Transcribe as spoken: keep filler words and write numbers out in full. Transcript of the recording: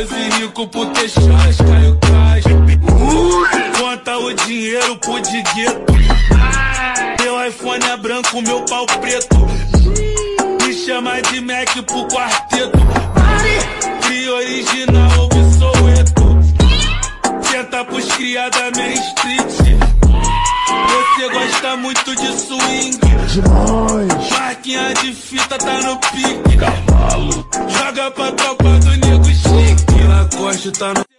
doze rico por ter chás, Caio Cais. Conta o dinheiro pro de gueto. Meu iPhone é branco, meu pau preto. Me chama de Mac pro quarteto. Cria original, ouve Soweto. Senta pros cria da Main Street. Você gosta muito de swing. Demais. Marquinha de fita tá no pique. Cavalo. Joga pra tropa do nego chique. Lacoste tá no...